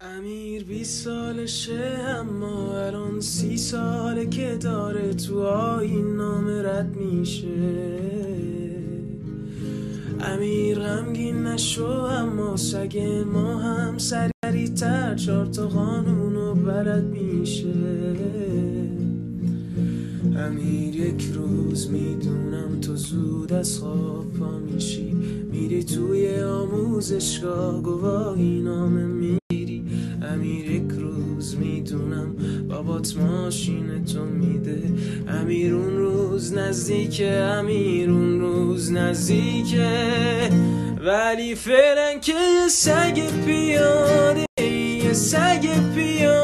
امیر 20 سالشه اما الان 30 ساله که داره تو آیین نامه رد میشه. امیر غمگین نشو اما سگ ما هم سریع‌تر 4 تا قانونو بلد میشه. امیر یک روز میدونم تو زود از خواب پا میشی، میری توی آموزشگاه گواهی نامه میری. امیر یک روز میدونم بابات ماشین تو میده. امیر اون روز نزدیکه، امیر اون روز نزدیکه، ولی فعلا که یه سگ پیاده، یه سگ پیاده